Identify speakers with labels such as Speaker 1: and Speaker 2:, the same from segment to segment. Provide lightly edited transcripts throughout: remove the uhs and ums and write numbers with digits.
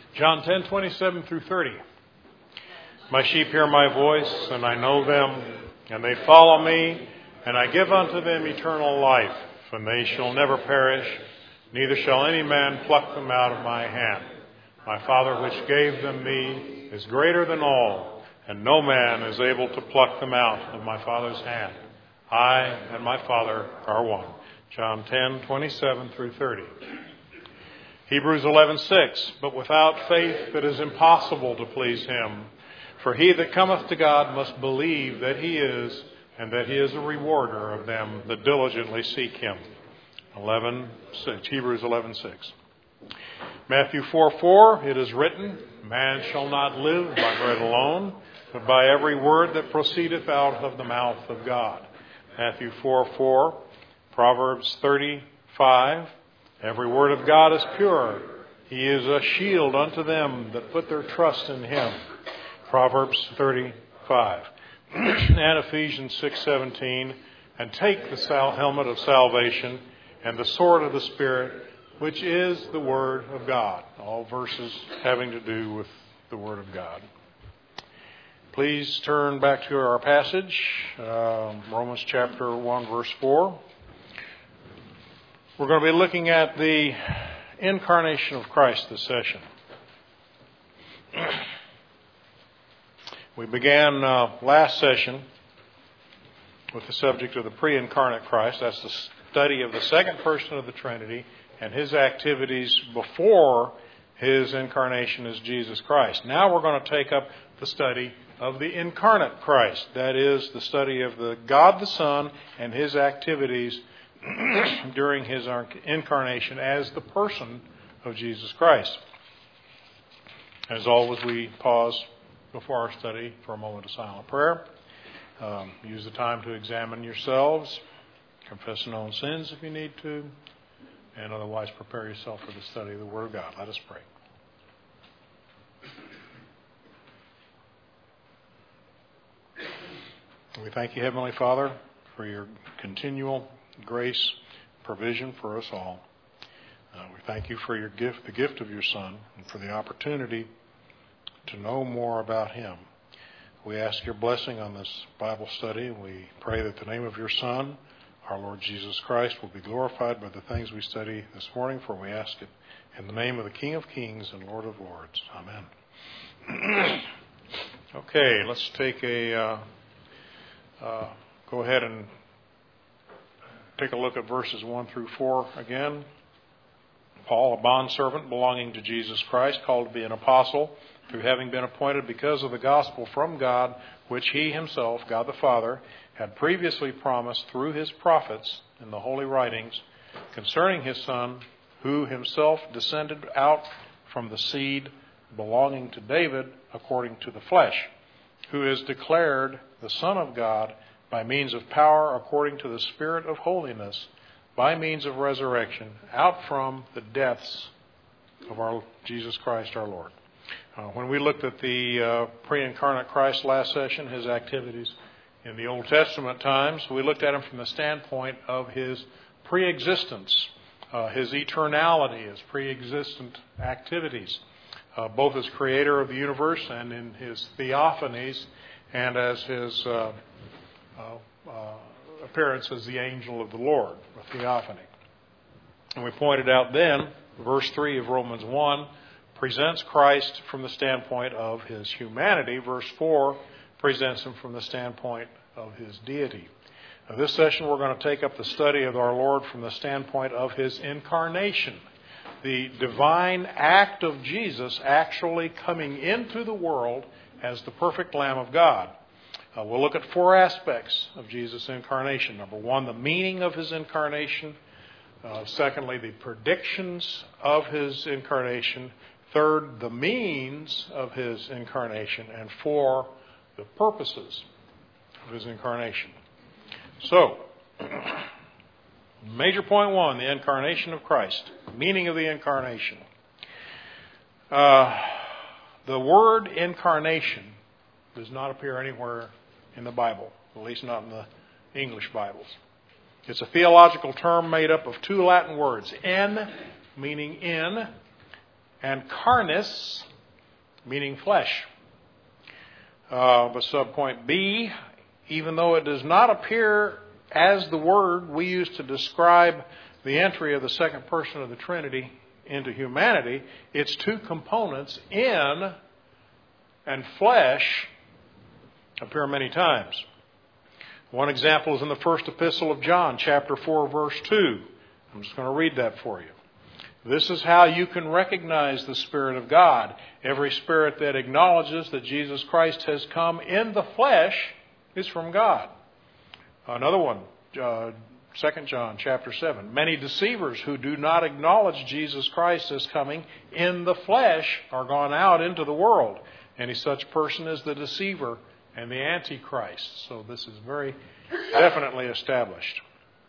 Speaker 1: John 10:27 through 30. My sheep hear my voice, and I know them, and they follow me, and I give unto them eternal life, and they shall never perish, neither shall any man pluck them out of my hand. My Father which gave them me is greater than all, and no man is able to pluck them out of my Father's hand. I and my Father are one. John 10:27 through 30. Hebrews 11:6. But without faith it is impossible to please him. For he that cometh to God must believe that he is, and that he is a rewarder of them that diligently seek him. Hebrews 11:6. Matthew 4:4. It is written, Man shall not live by bread alone, but by every word that proceedeth out of the mouth of God. Matthew 4:4. Proverbs 30:5. Every word of God is pure. He is a shield unto them that put their trust in him. Proverbs 30:5. And Ephesians 6:17. And take the helmet of salvation and the sword of the Spirit, which is the Word of God. All verses having to do with the Word of God. Please turn back to our passage, Romans chapter 1, verse 4. We're going to be looking at the incarnation of Christ this session. We began last session with the subject of the pre-incarnate Christ. That's the study of the second person of the Trinity and his activities before his incarnation as Jesus Christ. Now we're going to take up the study of the incarnate Christ. That is, the study of the God the Son and his activities during his incarnation as the person of Jesus Christ. As always, we pause before our study for a moment of silent prayer. Use the time to examine yourselves, confess known sins if you need to, and otherwise prepare yourself for the study of the Word of God. Let us pray. We thank you, Heavenly Father, for your continual grace, provision for us all. We thank you for your gift, the gift of your Son, and for the opportunity to know more about him. We ask your blessing on this Bible study. We pray that the name of your Son, our Lord Jesus Christ, will be glorified by the things we study this morning, for we ask it in the name of the King of Kings and Lord of Lords. Amen. Okay, let's take go ahead and take a look at verses 1 through 4 again. Paul, a bondservant belonging to Jesus Christ, called to be an apostle, through having been appointed because of the gospel from God, which he himself, God the Father, had previously promised through his prophets in the holy writings concerning his Son, who himself descended out from the seed belonging to David according to the flesh, who is declared the Son of God by means of power according to the Spirit of holiness, by means of resurrection, out from the deaths of our Jesus Christ our Lord. When we looked at the pre-incarnate Christ last session, his activities in the Old Testament times, we looked at him from the standpoint of his pre-existence, his eternality, his pre-existent activities, both as creator of the universe and in his theophanies, and as his appearance as the angel of the Lord, a theophany. And we pointed out then, verse 3 of Romans 1 presents Christ from the standpoint of his humanity. Verse 4 presents him from the standpoint of his deity. Now, this session we're going to take up the study of our Lord from the standpoint of his incarnation, the divine act of Jesus actually coming into the world as the perfect Lamb of God. We'll look at four aspects of Jesus' incarnation. Number one, the meaning of his incarnation. Secondly, the predictions of his incarnation. Third, the means of his incarnation. And four, the purposes of his incarnation. So, major point one, the incarnation of Christ. Meaning of the incarnation. The word incarnation does not appear anywhere in the Bible, at least not in the English Bibles. It's a theological term made up of two Latin words, en, meaning in, and carnis, meaning flesh. The subpoint B, even though it does not appear as the word we use to describe the entry of the second person of the Trinity into humanity, its two components, in and flesh, appear many times. One example is in the first epistle of John, chapter 4, verse 2. I'm just going to read that for you. This is how you can recognize the Spirit of God. Every spirit that acknowledges that Jesus Christ has come in the flesh is from God. Another one, 2 John chapter 7. Many deceivers who do not acknowledge Jesus Christ as coming in the flesh are gone out into the world. Any such person is the deceiver and the Antichrist. So this is very definitely established.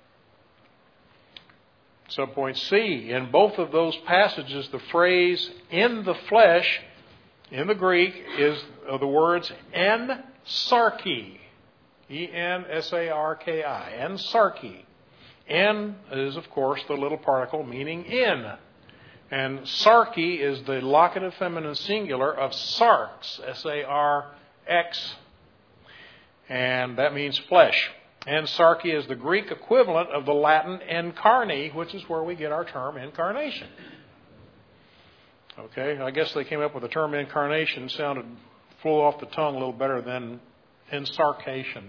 Speaker 1: Subpoint C. In both of those passages, the phrase "in the flesh" in the Greek is the words "en sarki." E-N-S-A-R-K-I. En sarki. En is, of course, the little particle meaning in. And sarki is the locative feminine singular of sarx. S-A-R-X. And that means flesh. And sarki is the Greek equivalent of the Latin incarni, which is where we get our term incarnation. Okay, I guess they came up with the term incarnation, flew off the tongue a little better than ensarcation.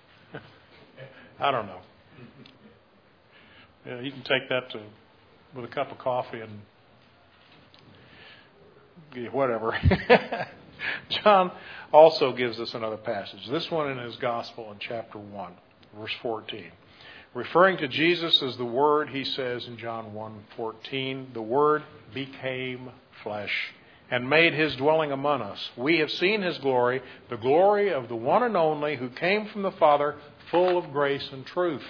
Speaker 1: I don't know. Yeah, you can take that with a cup of coffee and whatever. John also gives us another passage. This one in his Gospel in chapter 1, verse 14. Referring to Jesus as the Word, he says in John 1:14, "The Word became flesh and made his dwelling among us. We have seen his glory, the glory of the one and only who came from the Father, full of grace and truth."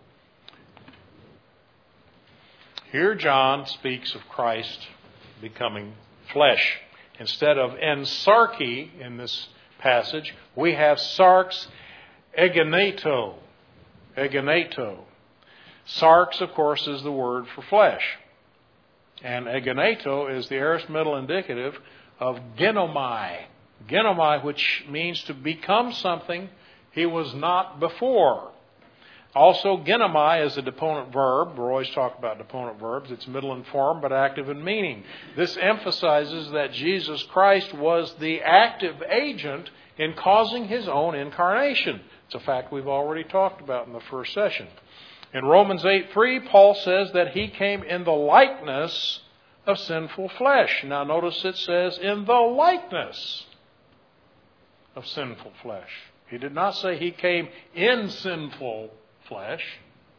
Speaker 1: Here John speaks of Christ becoming flesh. Instead of ensarki in this passage, we have sarx egeneto. Egeneto. Sarx, of course, is the word for flesh. And egeneto is the aorist middle indicative of genomai. Genomai, which means to become something he was not before. Also, genomai is a deponent verb. We're always talking about deponent verbs. It's middle in form but active in meaning. This emphasizes that Jesus Christ was the active agent in causing his own incarnation. It's a fact we've already talked about in the first session. In Romans 8:3, Paul says that he came in the likeness of sinful flesh. Now notice it says in the likeness of sinful flesh. He did not say he came in sinful flesh.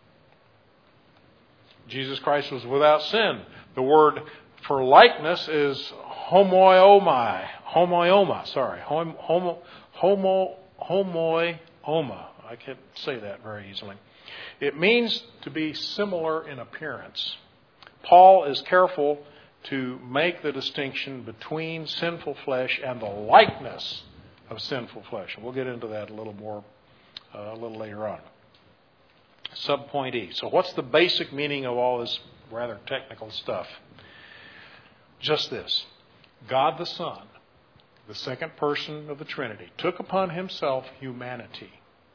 Speaker 1: Jesus Christ was without sin. The word for likeness is homoioma. I can't say that very easily. It means to be similar in appearance. Paul is careful to make the distinction between sinful flesh and the likeness of sinful flesh. And we'll get into that a little later on. Subpoint E. So what's the basic meaning of all this rather technical stuff? Just this. God the Son, the second person of the Trinity, took upon himself humanity.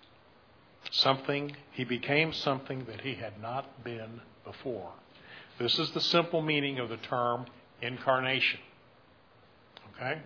Speaker 1: He became something that he had not been before. This is the simple meaning of the term incarnation. Okay?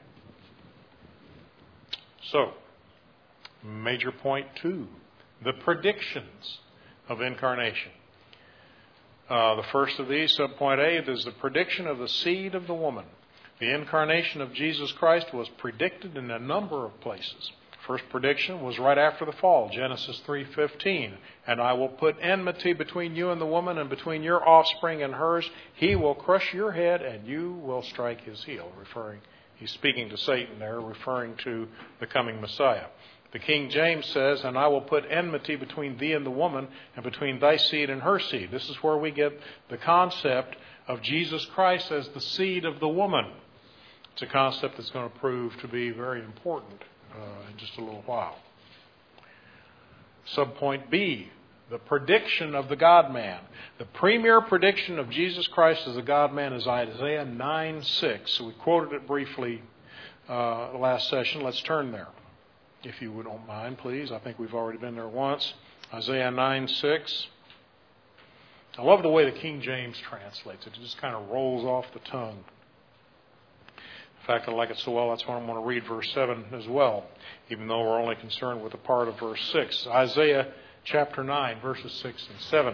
Speaker 1: So, major point 2, the predictions of incarnation. The first of these, subpoint A, is the prediction of the seed of the woman. The incarnation of Jesus Christ was predicted in a number of places. First prediction was right after the fall, Genesis 3:15. "And I will put enmity between you and the woman, and between your offspring and hers. He will crush your head, and you will strike his heel." He's speaking to Satan there, referring to the coming Messiah. The King James says, "And I will put enmity between thee and the woman, and between thy seed and her seed." This is where we get the concept of Jesus Christ as the seed of the woman. It's a concept that's going to prove to be very important in just a little while. Subpoint B, The prediction of the God-man. The premier prediction of Jesus Christ as the God-man is Isaiah 9:6. We quoted it briefly last session. Let's turn there, if you don't mind, please. I think we've already been there once. Isaiah 9:6. I love the way the King James translates it. It just kind of rolls off the tongue. In fact, I like it so well, that's why I'm going to read verse 7 as well, even though we're only concerned with a part of verse 6. Isaiah chapter 9, verses 6 and 7.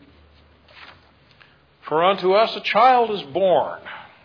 Speaker 1: For unto us a child is born,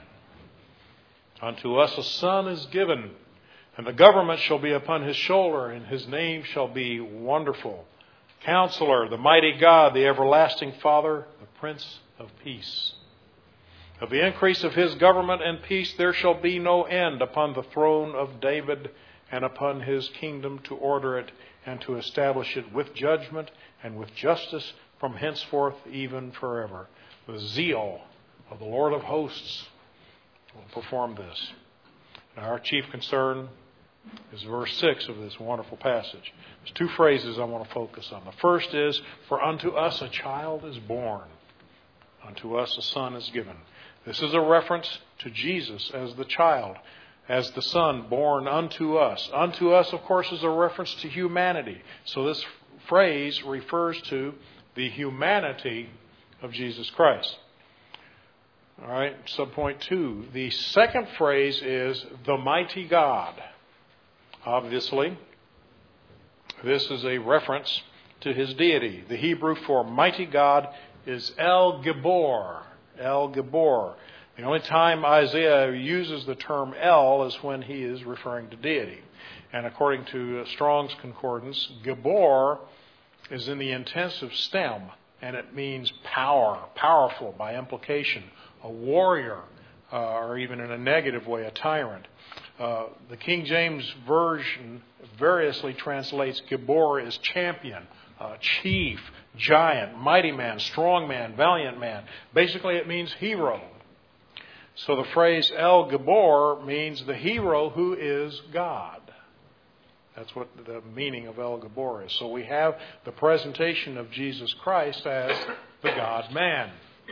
Speaker 1: unto us a son is given, and the government shall be upon his shoulder, and his name shall be Wonderful, Counselor, the Mighty God, the Everlasting Father, the Prince of Peace. Of the increase of his government and peace there shall be no end upon the throne of David and upon his kingdom, to order it and to establish it with judgment and with justice from henceforth even forever. The zeal of the Lord of hosts will perform this. Now, our chief concern is verse 6 of this wonderful passage. There's two phrases I want to focus on. The first is, for unto us a child is born, unto us a son is given. This is a reference to Jesus as the child, as the Son born unto us. Unto us, of course, is a reference to humanity. So this phrase refers to the humanity of Jesus Christ. All right, subpoint 2. The second phrase is the mighty God. Obviously, this is a reference to his deity. The Hebrew for mighty God is El Gibor. El Gibor. The only time Isaiah uses the term El is when he is referring to deity. And according to Strong's Concordance, Gibor is in the intensive stem, and it means power, powerful by implication, a warrior, or even in a negative way, a tyrant. The King James Version variously translates Gibor as champion, chief, giant, mighty man, strong man, valiant man. Basically, it means hero. So the phrase El Gibor means the hero who is God. That's what the meaning of El Gibor is. So we have the presentation of Jesus Christ as the God-man.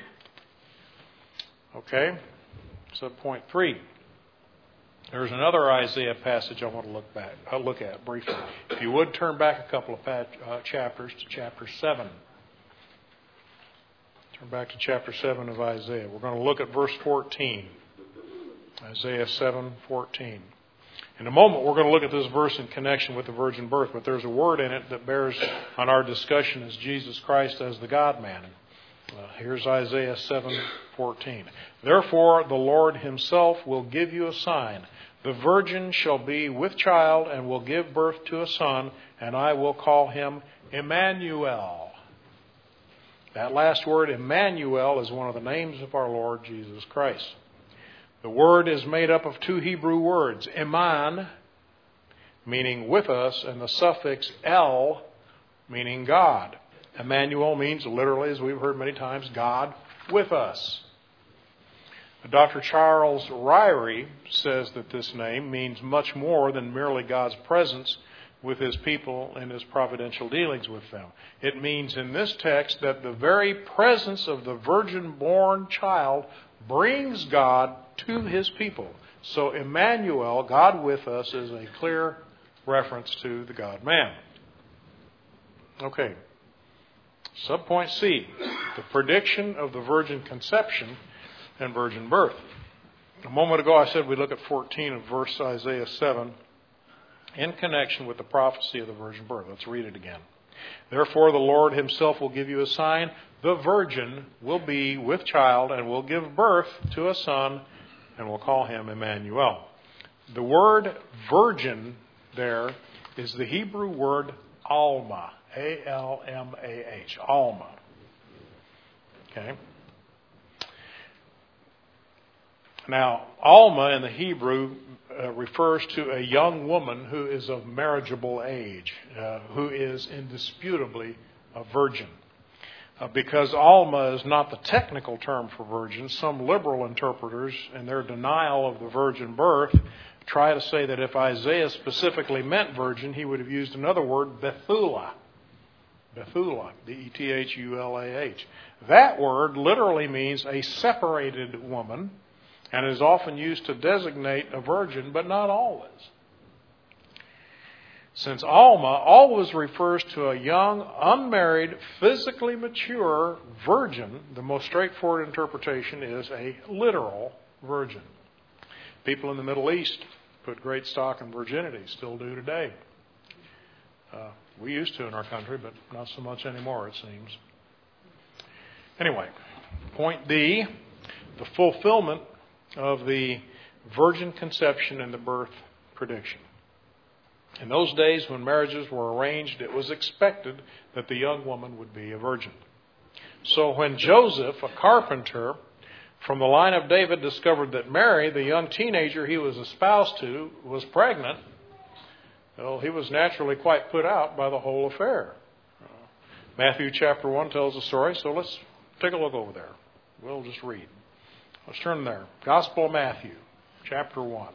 Speaker 1: Okay? So point 3. There's another Isaiah passage I want to look at briefly. If you would, turn back a couple of chapters to chapter 7. Turn back to chapter 7 of Isaiah. We're going to look at verse 14. Isaiah 7:14. In a moment, we're going to look at this verse in connection with the virgin birth, but there's a word in it that bears on our discussion as Jesus Christ as the God-man. Here's Isaiah 7:14. Therefore, the Lord himself will give you a sign. The virgin shall be with child and will give birth to a son, and I will call him Emmanuel. That last word, Emmanuel, is one of the names of our Lord Jesus Christ. The word is made up of two Hebrew words, Eman, meaning with us, and the suffix El, meaning God. Emmanuel means literally, as we've heard many times, God with us. Dr. Charles Ryrie says that this name means much more than merely God's presence with his people and his providential dealings with them. It means in this text that the very presence of the virgin-born child brings God to his people. So Emmanuel, God with us, is a clear reference to the God-man. Okay. Subpoint C, the prediction of the virgin conception and virgin birth. A moment ago I said we'd look at 14 of verse Isaiah 7 in connection with the prophecy of the virgin birth. Let's read it again. Therefore the Lord himself will give you a sign. The virgin will be with child and will give birth to a son and will call him Emmanuel. The word virgin there is the Hebrew word Alma. A-L-M-A-H. Alma. Okay. Now, Alma in the Hebrew refers to a young woman who is of marriageable age, who is indisputably a virgin. Because Alma is not the technical term for virgin, some liberal interpreters, in their denial of the virgin birth, try to say that if Isaiah specifically meant virgin, he would have used another word, Bethula. Bethulah, B-E-T-H-U-L-A-H. That word literally means a separated woman and is often used to designate a virgin, but not always. Since Alma always refers to a young, unmarried, physically mature virgin, the most straightforward interpretation is a literal virgin. People in the Middle East put great stock in virginity, still do today. We used to in our country, but not so much anymore, it seems. Anyway, point D, the fulfillment of the virgin conception and the birth prediction. In those days when marriages were arranged, it was expected that the young woman would be a virgin. So when Joseph, a carpenter from the line of David, discovered that Mary, the young teenager he was espoused to, was pregnant, well, he was naturally quite put out by the whole affair. Matthew chapter 1 tells the story, so let's take a look over there. We'll just read. Let's turn there. Gospel of Matthew, chapter 1.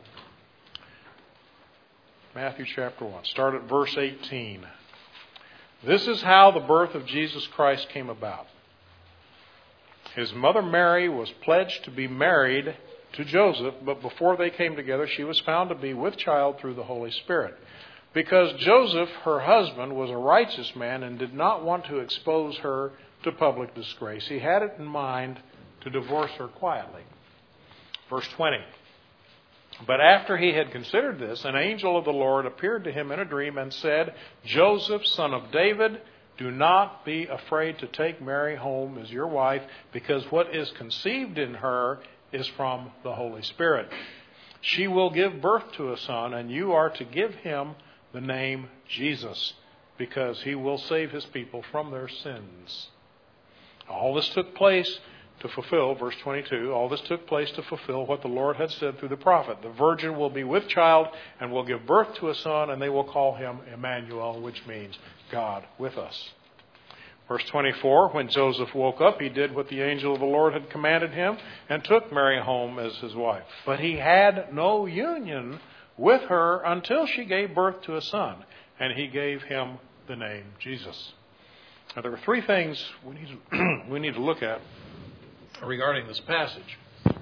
Speaker 1: Matthew chapter 1. Start at verse 18. This is how the birth of Jesus Christ came about. His mother Mary was pledged to be married to Joseph, but before they came together, she was found to be with child through the Holy Spirit. Because Joseph, her husband, was a righteous man and did not want to expose her to public disgrace, he had it in mind to divorce her quietly. Verse 20. But after he had considered this, an angel of the Lord appeared to him in a dream and said, Joseph, son of David, do not be afraid to take Mary home as your wife, because what is conceived in her is from the Holy Spirit. She will give birth to a son, and you are to give him the name Jesus, because he will save his people from their sins. All this took place to fulfill, verse 22, all this took place to fulfill what the Lord had said through the prophet. The virgin will be with child and will give birth to a son, and they will call him Emmanuel, which means God with us. Verse 24, when Joseph woke up, he did what the angel of the Lord had commanded him and took Mary home as his wife. But he had no union with her until she gave birth to a son, and he gave him the name Jesus. Now, there are three things we need to look at regarding this passage.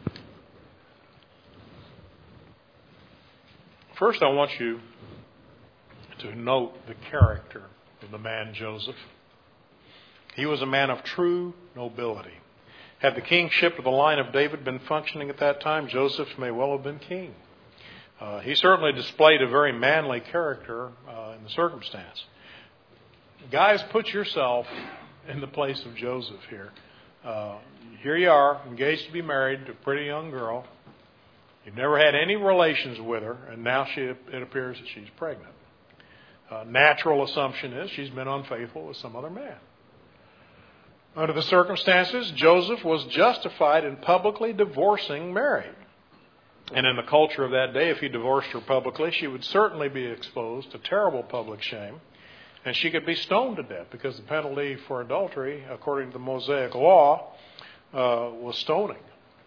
Speaker 1: First, I want you to note the character of the man Joseph. He was a man of true nobility. Had the kingship of the line of David been functioning at that time, Joseph may well have been king. He certainly displayed a very manly character in the circumstance. Guys, put yourself in the place of Joseph here. Here you are, engaged to be married to a pretty young girl. You've never had any relations with her, and now it appears that she's pregnant. Natural assumption is she's been unfaithful with some other man. Under the circumstances, Joseph was justified in publicly divorcing Mary. And in the culture of that day, if he divorced her publicly, she would certainly be exposed to terrible public shame. And she could be stoned to death, because the penalty for adultery, according to the Mosaic law, was stoning.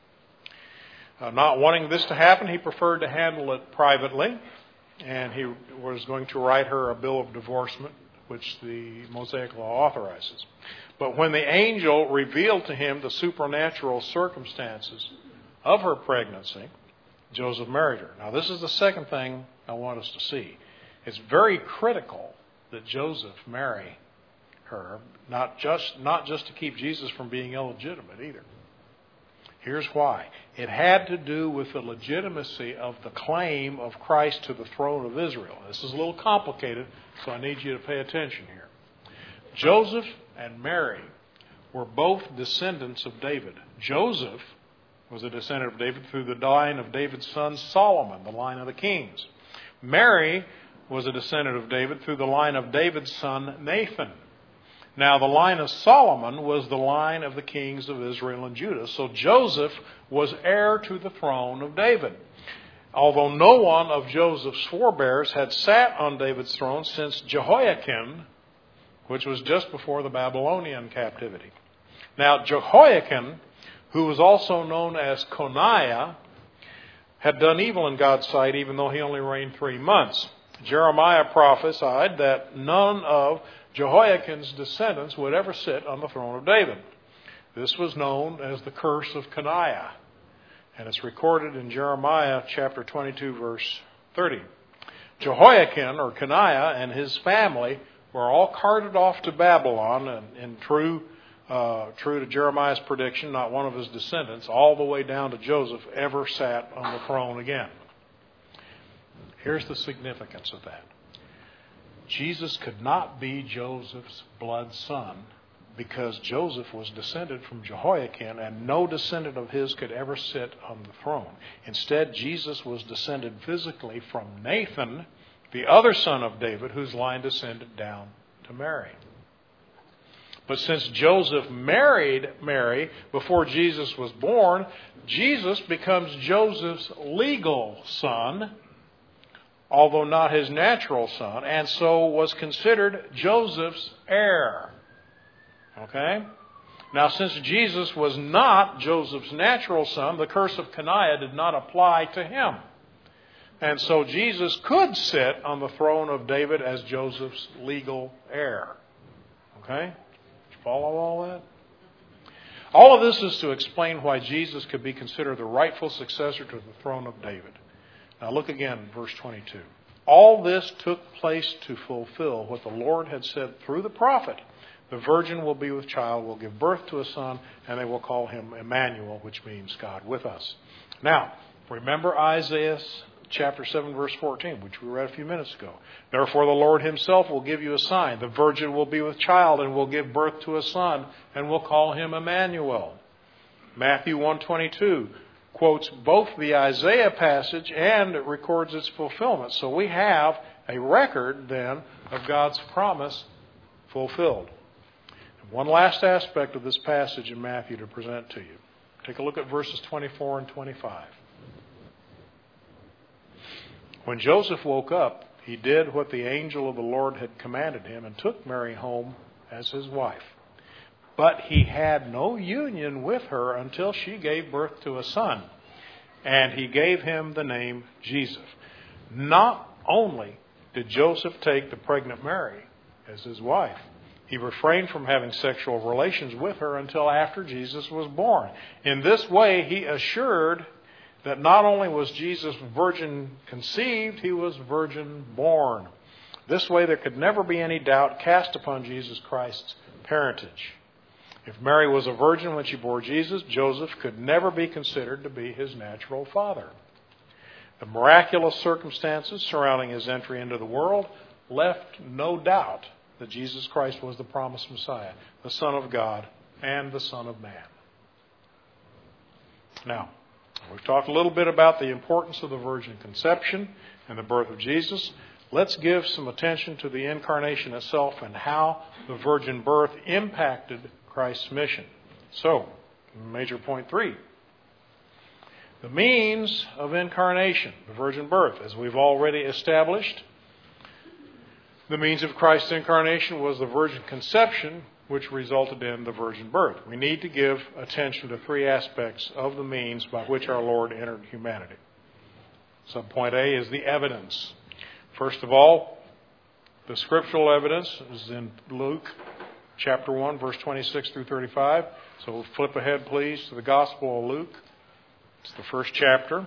Speaker 1: Not wanting this to happen, he preferred to handle it privately. And he was going to write her a bill of divorcement, which the Mosaic law authorizes. But when the angel revealed to him the supernatural circumstances of her pregnancy, Joseph married her. Now, this is the second thing I want us to see. It's very critical that Joseph marry her, not just to keep Jesus from being illegitimate either. Here's why. It had to do with the legitimacy of the claim of Christ to the throne of Israel. This is a little complicated, so I need you to pay attention here. Joseph and Mary were both descendants of David. Joseph was a descendant of David through the line of David's son Solomon, the line of the kings. Mary was a descendant of David through the line of David's son Nathan. Now, the line of Solomon was the line of the kings of Israel and Judah. So Joseph was heir to the throne of David. Although no one of Joseph's forebears had sat on David's throne since Jehoiakim, which was just before the Babylonian captivity. Now, Jehoiakim, who was also known as Coniah, had done evil in God's sight, even though he only reigned 3 months. Jeremiah prophesied that none of Jehoiakin's descendants would ever sit on the throne of David. This was known as the curse of Coniah, and it's recorded in Jeremiah chapter 22, verse 30. Jehoiakin, or Coniah, and his family were all carted off to Babylon, and true to Jeremiah's prediction, not one of his descendants, all the way down to Joseph, ever sat on the throne again. Here's the significance of that. Jesus could not be Joseph's blood son because Joseph was descended from Jehoiakim, and no descendant of his could ever sit on the throne. Instead, Jesus was descended physically from Nathan, the other son of David, whose line descended down to Mary. But since Joseph married Mary before Jesus was born, Jesus becomes Joseph's legal son, although not his natural son, and so was considered Joseph's heir. Okay? Now, since Jesus was not Joseph's natural son, the curse of Coniah did not apply to him. And so Jesus could sit on the throne of David as Joseph's legal heir. Okay? Did you follow all that? All of this is to explain why Jesus could be considered the rightful successor to the throne of David. Now look again, verse 22. All this took place to fulfill what the Lord had said through the prophet. The virgin will be with child, will give birth to a son, and they will call him Emmanuel, which means God with us. Now, remember Isaiah chapter 7, verse 14, which we read a few minutes ago. Therefore the Lord himself will give you a sign. The virgin will be with child and will give birth to a son, and will call him Emmanuel. Matthew 1:22 quotes both the Isaiah passage and it records its fulfillment. So we have a record then of God's promise fulfilled. One last aspect of this passage in Matthew to present to you. Take a look at verses 24 and 25. When Joseph woke up, he did what the angel of the Lord had commanded him and took Mary home as his wife. But he had no union with her until she gave birth to a son, and he gave him the name Jesus. Not only did Joseph take the pregnant Mary as his wife, he refrained from having sexual relations with her until after Jesus was born. In this way, he assured that not only was Jesus virgin conceived, he was virgin born. This way, there could never be any doubt cast upon Jesus Christ's parentage. If Mary was a virgin when she bore Jesus, Joseph could never be considered to be his natural father. The miraculous circumstances surrounding his entry into the world left no doubt that Jesus Christ was the promised Messiah, the Son of God, and the Son of Man. Now, we've talked a little bit about the importance of the virgin conception and the birth of Jesus. Let's give some attention to the incarnation itself and how the virgin birth impacted Christ's mission. So, major point 3. The means of incarnation, the virgin birth, as we've already established. The means of Christ's incarnation was the virgin conception, which resulted in the virgin birth. We need to give attention to 3 aspects of the means by which our Lord entered humanity. Subpoint A is the evidence. First of all, the scriptural evidence is in Luke chapter 1, verse 26 through 35. So we'll flip ahead, please, to the Gospel of Luke. It's the first chapter.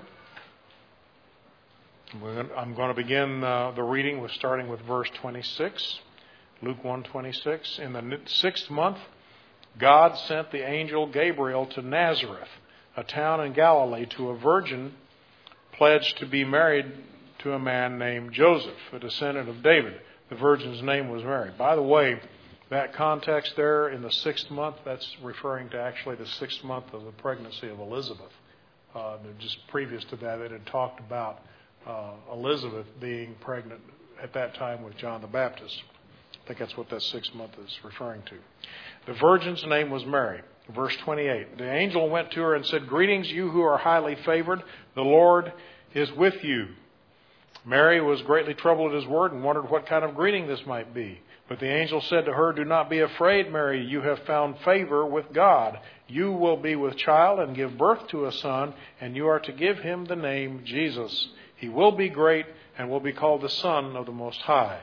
Speaker 1: I'm going to begin the reading with starting with verse 26. Luke 1:26. In the 6th month, God sent the angel Gabriel to Nazareth, a town in Galilee, to a virgin pledged to be married to a man named Joseph, a descendant of David. The virgin's name was Mary. By the way, that context there in the 6th month, that's referring to actually the 6th month of the pregnancy of Elizabeth. Just previous to that, it had talked about Elizabeth being pregnant at that time with John the Baptist. I think that's what that 6th month is referring to. The virgin's name was Mary. Verse 28. The angel went to her and said, "Greetings, you who are highly favored. The Lord is with you." Mary was greatly troubled at his word and wondered what kind of greeting this might be. But the angel said to her, "Do not be afraid, Mary. You have found favor with God. You will be with child and give birth to a son, and you are to give him the name Jesus. He will be great and will be called the Son of the Most High. The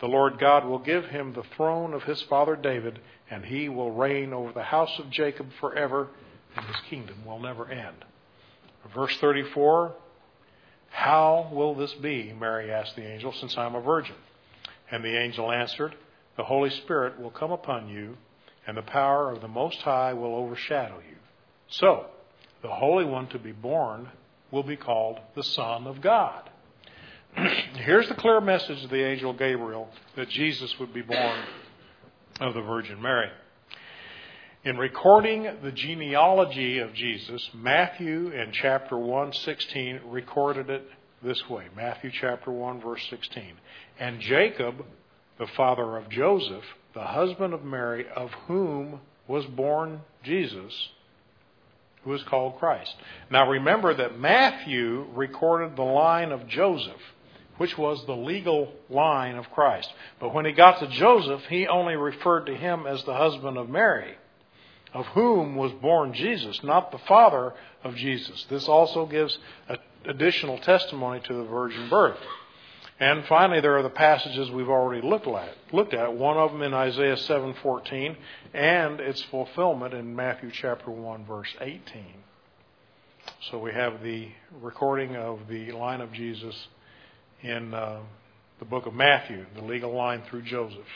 Speaker 1: The Lord God will give him the throne of his father David, and he will reign over the house of Jacob forever, and his kingdom will never end. Verse 34, how will this be, Mary asked the angel, since I am a virgin? And the angel answered, the Holy Spirit will come upon you, and the power of the Most High will overshadow you. So, the Holy One to be born will be called the Son of God. Here's the clear message of the angel Gabriel, that Jesus would be born of the Virgin Mary. In recording the genealogy of Jesus, Matthew in chapter 1:16 recorded it this way. Matthew chapter 1, verse 16. And Jacob, the father of Joseph, the husband of Mary, of whom was born Jesus, who is called Christ. Now remember that Matthew recorded the line of Joseph, which was the legal line of Christ. But when he got to Joseph, he only referred to him as the husband of Mary, of whom was born Jesus, not the father of Jesus. This also gives additional testimony to the virgin birth. And finally, there are the passages we've already looked at. One of them in Isaiah 7:14, and its fulfillment in Matthew chapter 1, verse 18. So we have the recording of the line of Jesus in the book of Matthew, the legal line through Joseph.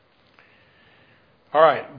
Speaker 1: All right,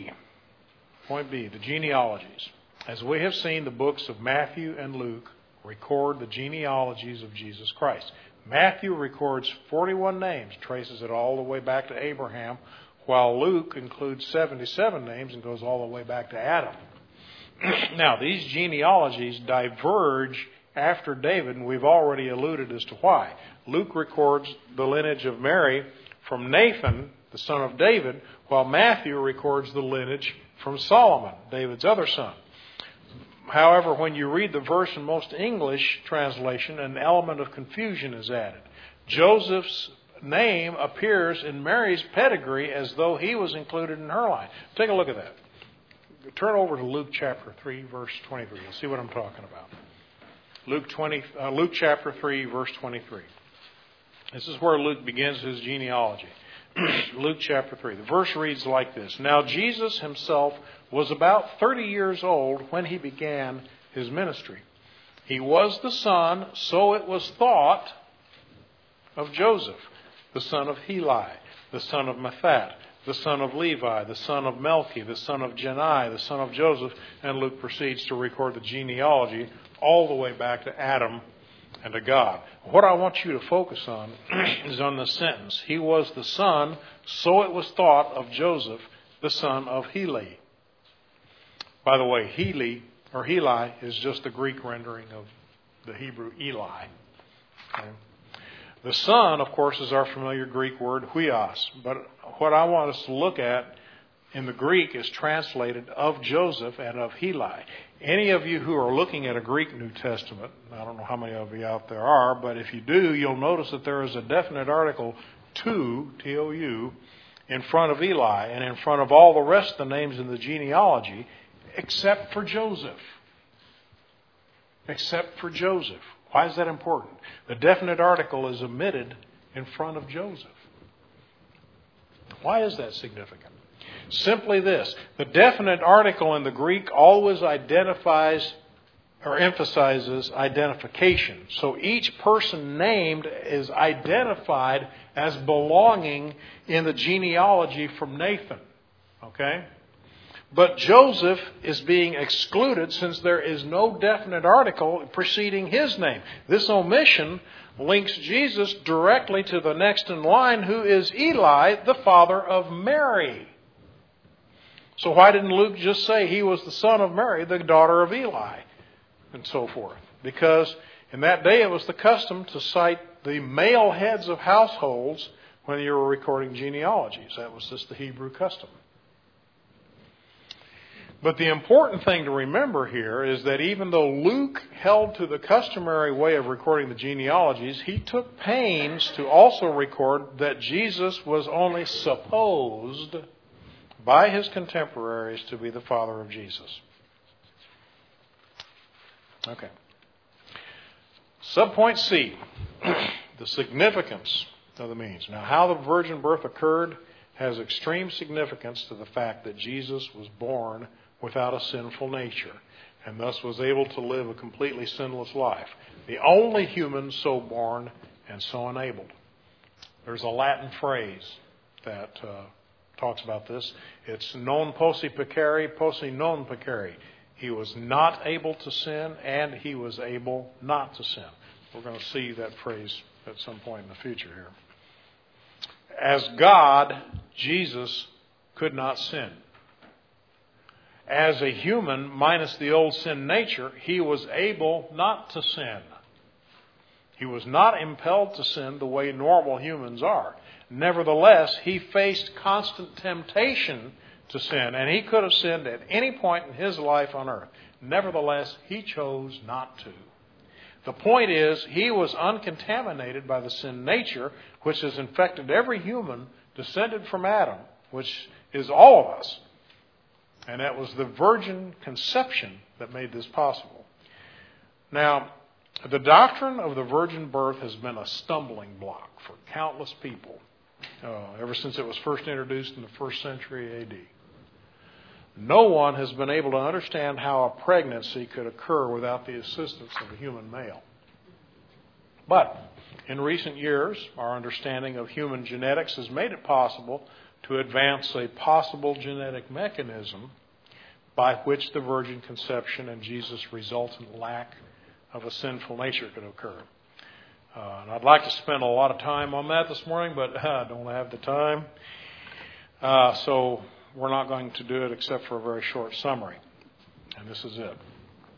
Speaker 1: point B, the genealogies. As we have seen, the books of Matthew and Luke record the genealogies of Jesus Christ. Matthew records 41 names, traces it all the way back to Abraham, while Luke includes 77 names and goes all the way back to Adam. Now, these genealogies diverge after David, and we've already alluded as to why. Luke records the lineage of Mary from Nathan, the son of David, while Matthew records the lineage from Solomon, David's other son. However, when you read the verse in most English translation, an element of confusion is added. Joseph's name appears in Mary's pedigree as though he was included in her line. Take a look at that. Turn over to Luke chapter 3, verse 23. You'll see what I'm talking about. Luke chapter 3, verse 23. This is where Luke begins his genealogy. Luke chapter 3. The verse reads like this. Now Jesus himself was about 30 years old when he began his ministry. He was the son, so it was thought, of Joseph, the son of Heli, the son of Mathat, the son of Levi, the son of Melchi, the son of Jenai, the son of Joseph, and Luke proceeds to record the genealogy all the way back to Adam and to God. What I want you to focus on is on the sentence. He was the son, so it was thought, of Joseph, the son of Heli. By the way, Heli is just the Greek rendering of the Hebrew Eli. Okay. The son, of course, is our familiar Greek word huios. But what I want us to look at in the Greek is translated of Joseph and of Heli. Any of you who are looking at a Greek New Testament, I don't know how many of you out there are, but if you do, you'll notice that there is a definite article, to, T-O-U, in front of Eli and in front of all the rest of the names in the genealogy, except for Joseph. Except for Joseph. Why is that important? The definite article is omitted in front of Joseph. Why is that significant? Simply this. The definite article in the Greek always identifies or emphasizes identification. So each person named is identified as belonging in the genealogy from Nathan. Okay? But Joseph is being excluded since there is no definite article preceding his name. This omission links Jesus directly to the next in line, who is Eli, the father of Mary. So why didn't Luke just say he was the son of Mary, the daughter of Eli, and so forth? Because in that day it was the custom to cite the male heads of households when you were recording genealogies. That was just the Hebrew custom. But the important thing to remember here is that even though Luke held to the customary way of recording the genealogies, he took pains to also record that Jesus was only supposed by his contemporaries to be the father of Jesus. Okay. Subpoint C, the significance of the means. Now, how the virgin birth occurred has extreme significance to the fact that Jesus was born without a sinful nature and thus was able to live a completely sinless life. The only human so born and so enabled. There's a Latin phrase that talks about this. It's non posse peccare, posse non peccare. He was not able to sin and he was able not to sin. We're going to see that phrase at some point in the future here. As God, Jesus could not sin. As a human, minus the old sin nature, he was able not to sin. He was not impelled to sin the way normal humans are. Nevertheless, he faced constant temptation to sin, and he could have sinned at any point in his life on earth. Nevertheless, he chose not to. The point is, he was uncontaminated by the sin nature, which has infected every human descended from Adam, which is all of us. And that was the virgin conception that made this possible. Now, the doctrine of the virgin birth has been a stumbling block for countless people ever since it was first introduced in the first century A.D. No one has been able to understand how a pregnancy could occur without the assistance of a human male. But in recent years, our understanding of human genetics has made it possible to advance a possible genetic mechanism by which the virgin conception and Jesus' resultant lack of a sinful nature could occur. And I'd like to spend a lot of time on that this morning, but I don't have the time. So we're not going to do it except for a very short summary. And this is it.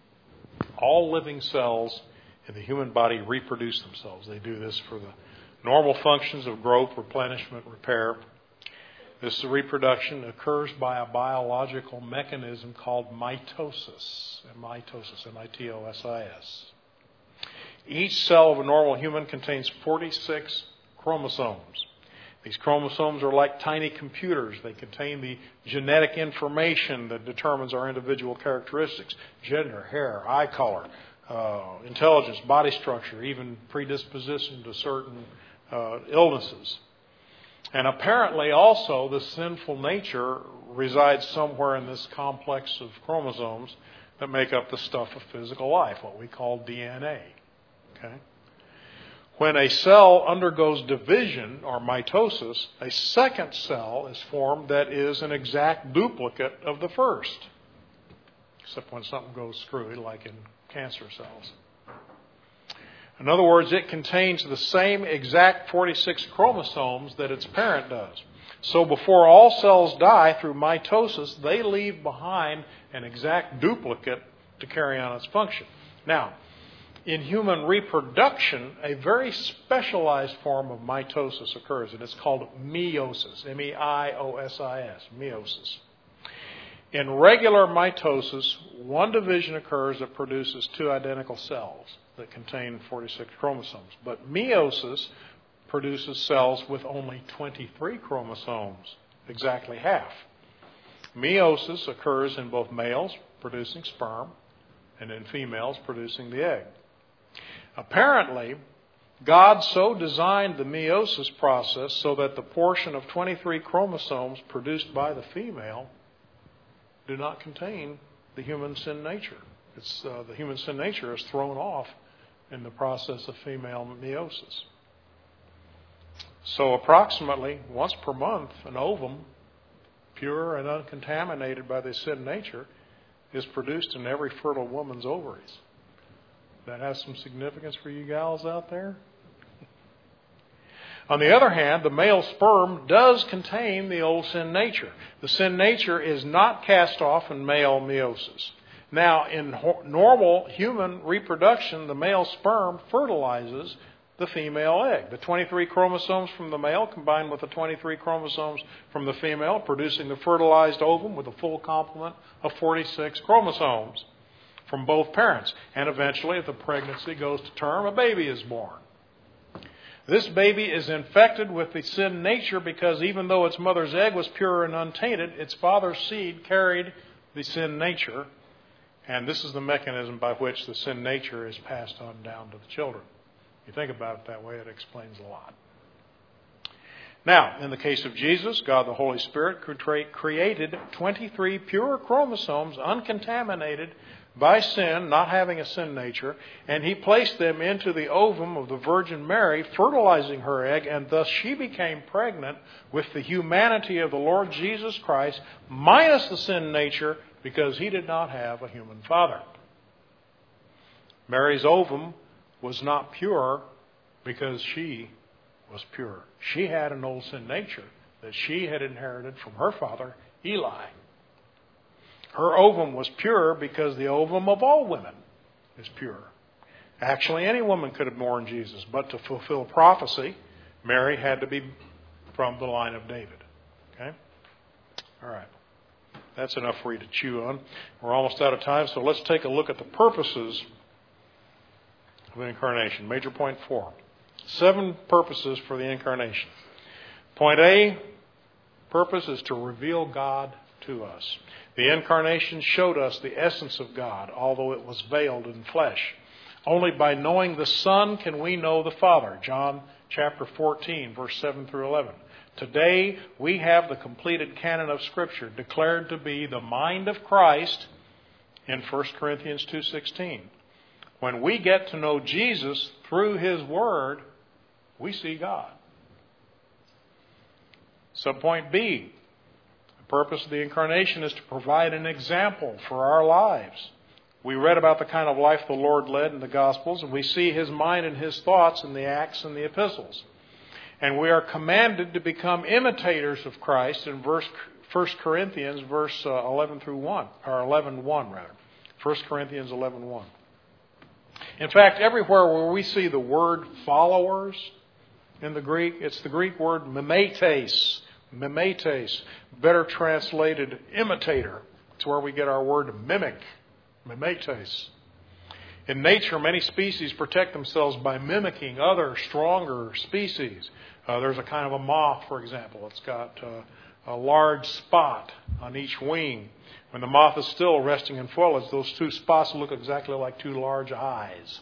Speaker 1: All living cells in the human body reproduce themselves. They do this for the normal functions of growth, replenishment, repair. This reproduction occurs by a biological mechanism called mitosis. Mitosis, M-I-T-O-S-I-S. Each cell of a normal human contains 46 chromosomes. These chromosomes are like tiny computers. They contain the genetic information that determines our individual characteristics: gender, hair, eye color, intelligence, body structure, even predisposition to certain illnesses. And apparently also the sinful nature resides somewhere in this complex of chromosomes that make up the stuff of physical life, what we call DNA. Okay? When a cell undergoes division or mitosis, a second cell is formed that is an exact duplicate of the first, except when something goes screwy, like in cancer cells. In other words, it contains the same exact 46 chromosomes that its parent does. So before all cells die through mitosis, they leave behind an exact duplicate to carry on its function. Now, in human reproduction, a very specialized form of mitosis occurs, and it's called meiosis, M-E-I-O-S-I-S, meiosis. In regular mitosis, one division occurs that produces two identical cells that contain 46 chromosomes. But meiosis produces cells with only 23 chromosomes, exactly half. Meiosis occurs in both males, producing sperm, and in females, producing the egg. Apparently, God so designed the meiosis process so that the portion of 23 chromosomes produced by the female do not contain the human sin nature. The human sin nature is thrown off in the process of female meiosis. So approximately once per month, an ovum, pure and uncontaminated by the sin nature, is produced in every fertile woman's ovaries. That has some significance for you gals out there. On the other hand, the male sperm does contain the old sin nature. The sin nature is not cast off in male meiosis. Now, in normal human reproduction, the male sperm fertilizes the female egg. The 23 chromosomes from the male combined with the 23 chromosomes from the female, producing the fertilized ovum with a full complement of 46 chromosomes from both parents. And eventually, if the pregnancy goes to term, a baby is born. This baby is infected with the sin nature because even though its mother's egg was pure and untainted, its father's seed carried the sin nature. And this is the mechanism by which the sin nature is passed on down to the children. If you think about it that way, it explains a lot. Now, in the case of Jesus, God the Holy Spirit created 23 pure chromosomes, uncontaminated by sin, not having a sin nature, and He placed them into the ovum of the Virgin Mary, fertilizing her egg, and thus she became pregnant with the humanity of the Lord Jesus Christ, minus the sin nature, because He did not have a human father. Mary's ovum was not pure because she was pure. She had an old sin nature that she had inherited from her father, Eli. Her ovum was pure because the ovum of all women is pure. Actually, any woman could have borne Jesus, but to fulfill prophecy, Mary had to be from the line of David. Okay? All right. That's enough for you to chew on. We're almost out of time, so let's take a look at the purposes of the incarnation. Major point 4. 7 purposes for the incarnation. Point A, purpose is to reveal God to us. The incarnation showed us the essence of God, although it was veiled in flesh. Only by knowing the Son can we know the Father. John chapter 14, verse 7 through 11. Today we have the completed canon of Scripture declared to be the mind of Christ in 1 Corinthians 2:16. When we get to know Jesus through His Word, we see God. Subpoint B. The purpose of the incarnation is to provide an example for our lives. We read about the kind of life the Lord led in the Gospels, and we see His mind and His thoughts in the Acts and the Epistles. And we are commanded to become imitators of Christ in 1 Corinthians verse 11 through 1, or 11:1 rather. 1 Corinthians 11:1. In fact, everywhere where we see the word followers in the Greek, it's the Greek word mimetes. Mimetes, better translated imitator. It's where we get our word mimic. Mimetes. In nature, many species protect themselves by mimicking other stronger species. There's a kind of a moth, for example. It's got a large spot on each wing. When the moth is still resting in foliage, those 2 spots look exactly like 2 large eyes.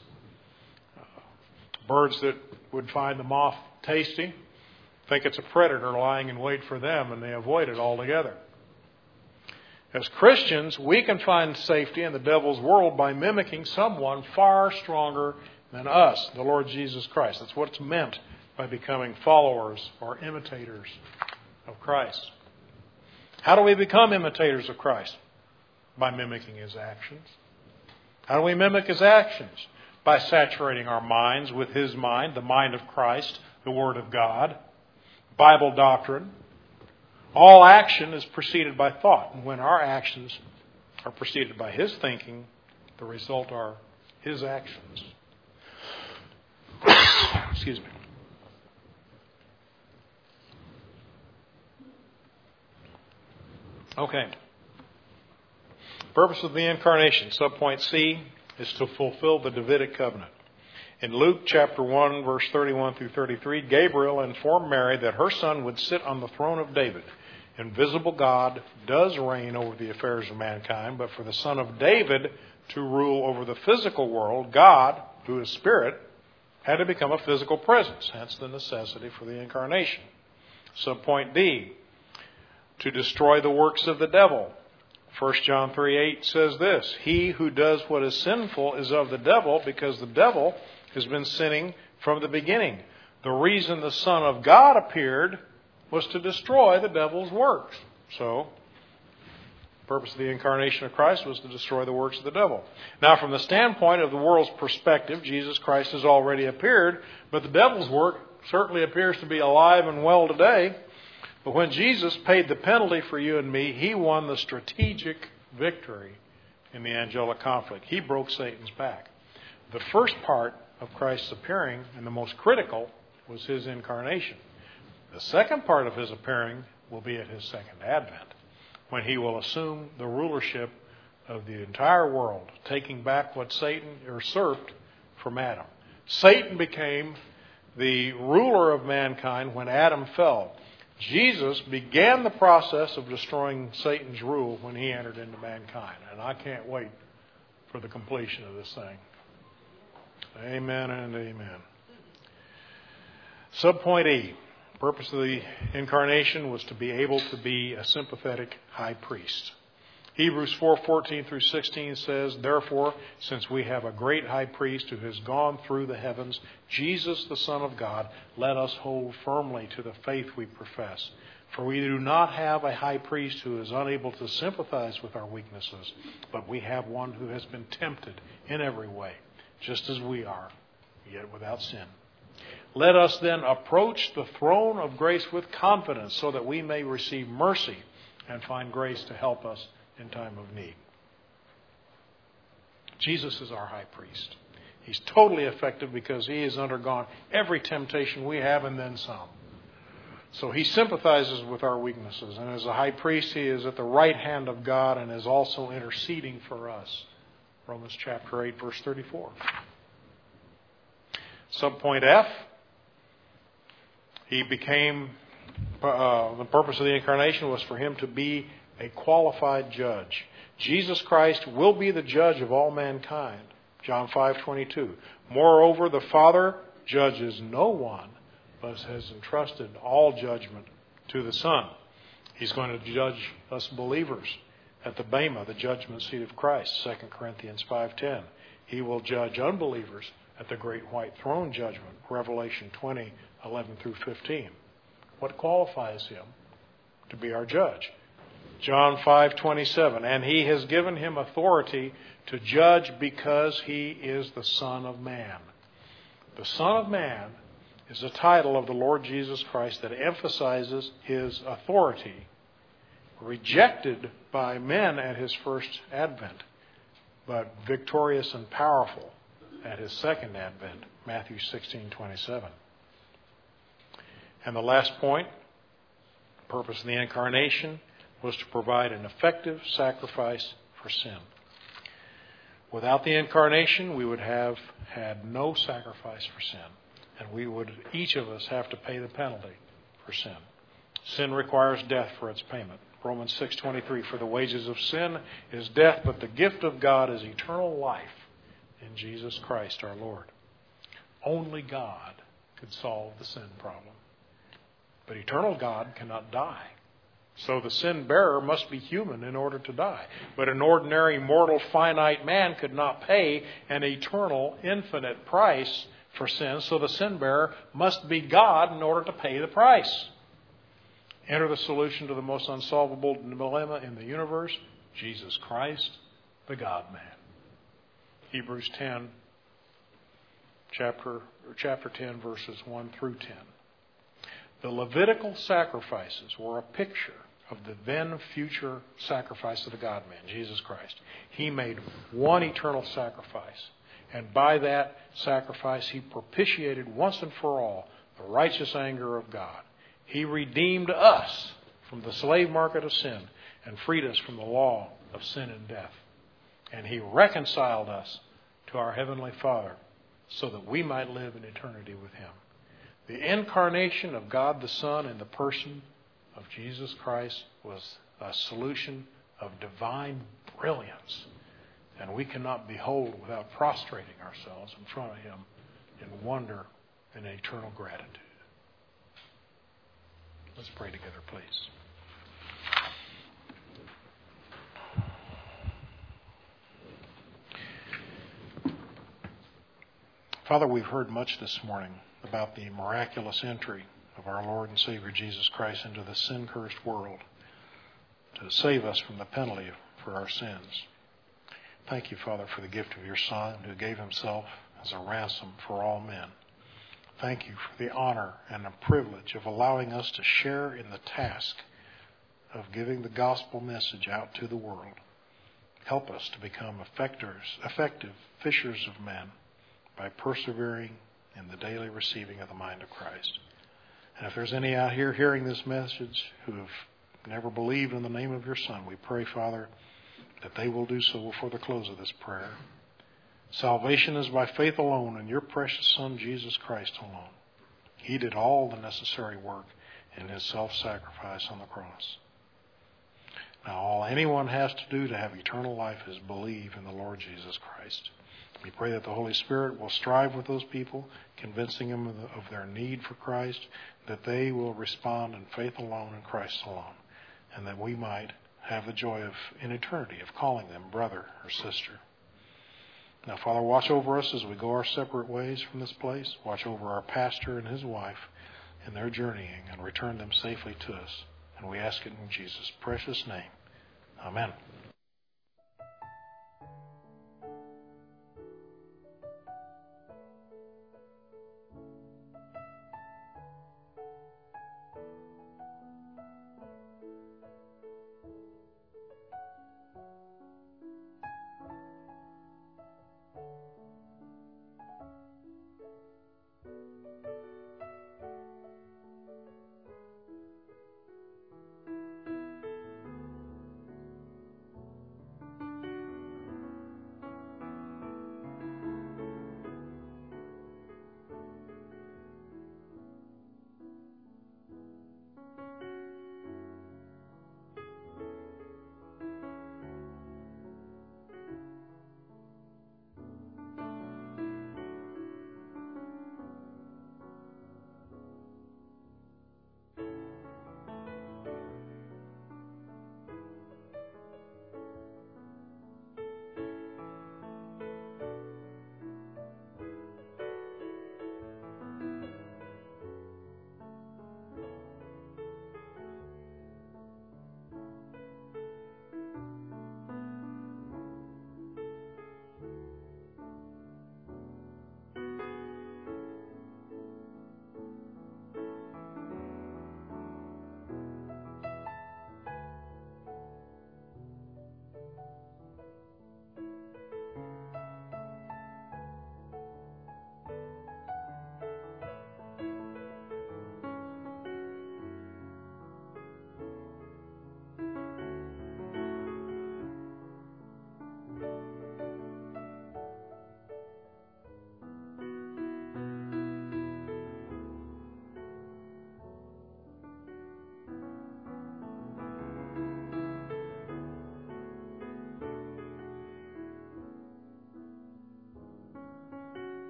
Speaker 1: Birds that would find the moth tasty think it's a predator lying in wait for them, and they avoid it altogether. As Christians, we can find safety in the devil's world by mimicking someone far stronger than us, the Lord Jesus Christ. That's what's meant by becoming followers or imitators of Christ. How do we become imitators of Christ? By mimicking His actions. How do we mimic His actions? By saturating our minds with His mind, the mind of Christ, the Word of God, Bible doctrine. All action is preceded by thought. And when our actions are preceded by His thinking, the result are His actions. Excuse me. Okay. Purpose of the incarnation, subpoint C, is to fulfill the Davidic covenant. In Luke chapter 1, verse 31 through 33, Gabriel informed Mary that her son would sit on the throne of David. Invisible God does reign over the affairs of mankind, but for the son of David to rule over the physical world, God, who is spirit, had to become a physical presence, hence the necessity for the incarnation. Subpoint D, to destroy the works of the devil. 1 John 3:8 says this, He who does what is sinful is of the devil, because the devil has been sinning from the beginning. The reason the Son of God appeared was to destroy the devil's works. So, the purpose of the incarnation of Christ was to destroy the works of the devil. Now, from the standpoint of the world's perspective, Jesus Christ has already appeared, but the devil's work certainly appears to be alive and well today. But when Jesus paid the penalty for you and me, He won the strategic victory in the angelic conflict. He broke Satan's back. The first part of Christ's appearing, and the most critical, was His incarnation. The second part of His appearing will be at His second advent, when He will assume the rulership of the entire world, taking back what Satan usurped from Adam. Satan became the ruler of mankind when Adam fell. Jesus began the process of destroying Satan's rule when He entered into mankind. And I can't wait for the completion of this thing. Amen and amen. Subpoint E. The purpose of the incarnation was to be able to be a sympathetic high priest. Hebrews 4:14 through 16 says, "Therefore, since we have a great high priest who has gone through the heavens, Jesus the Son of God, let us hold firmly to the faith we profess. For we do not have a high priest who is unable to sympathize with our weaknesses, but we have one who has been tempted in every way, just as we are, yet without sin. Let us then approach the throne of grace with confidence so that we may receive mercy and find grace to help us in time of need." Jesus is our high priest. He's totally effective because he has undergone every temptation we have and then some. So he sympathizes with our weaknesses. And as a high priest, he is at the right hand of God and is also interceding for us. Romans chapter 8, verse 34. Subpoint F. He became, the purpose of the incarnation was for him to be a qualified judge. Jesus Christ will be the judge of all mankind. John 5:22. Moreover, the Father judges no one, but has entrusted all judgment to the Son. He's going to judge us believers at the Bema, the judgment seat of Christ, 2 Corinthians 5:10. He will judge unbelievers at the great white throne judgment, Revelation 20:11 through 15. What qualifies him to be our judge? John 5:27. And he has given him authority to judge because he is the Son of Man. The Son of Man is a title of the Lord Jesus Christ that emphasizes his authority, rejected by men at his first advent, but victorious and powerful at his second advent, Matthew 16:27. And the last point, the purpose of the incarnation was to provide an effective sacrifice for sin. Without the incarnation, we would have had no sacrifice for sin. And we would, each of us, have to pay the penalty for sin. Sin requires death for its payment. Romans 6:23, "For the wages of sin is death, but the gift of God is eternal life in Jesus Christ our Lord." Only God could solve the sin problem. But eternal God cannot die. So the sin bearer must be human in order to die. But an ordinary, mortal, finite man could not pay an eternal, infinite price for sin. So the sin bearer must be God in order to pay the price. Enter the solution to the most unsolvable dilemma in the universe: Jesus Christ, the God-man. Hebrews 10, chapter 10, verses 1 through 10. The Levitical sacrifices were a picture of the then future sacrifice of the God-man, Jesus Christ. He made one eternal sacrifice. And by that sacrifice, he propitiated once and for all the righteous anger of God. He redeemed us from the slave market of sin and freed us from the law of sin and death. And he reconciled us to our Heavenly Father so that we might live in eternity with him. The incarnation of God the Son in the person of Jesus Christ was a solution of divine brilliance. And we cannot behold without prostrating ourselves in front of him in wonder and eternal gratitude. Let's pray together, please. Father, we've heard much this morning about the miraculous entry of our Lord and Savior Jesus Christ into the sin-cursed world to save us from the penalty for our sins. Thank you, Father, for the gift of your Son who gave himself as a ransom for all men. Thank you for the honor and the privilege of allowing us to share in the task of giving the gospel message out to the world. Help us to become effective fishers of men by persevering in the daily receiving of the mind of Christ. And if there's any out here hearing this message who have never believed in the name of your Son, we pray, Father, that they will do so before the close of this prayer. Salvation is by faith alone in your precious Son, Jesus Christ alone. He did all the necessary work in his self-sacrifice on the cross. Now, all anyone has to do to have eternal life is believe in the Lord Jesus Christ. We pray that the Holy Spirit will strive with those people, convincing them of their need for Christ, that they will respond in faith alone and Christ alone, and that we might have the joy of, in eternity, of calling them brother or sister. Now, Father, watch over us as we go our separate ways from this place. Watch over our pastor and his wife in their journeying, and return them safely to us. And we ask it in Jesus' precious name. Amen.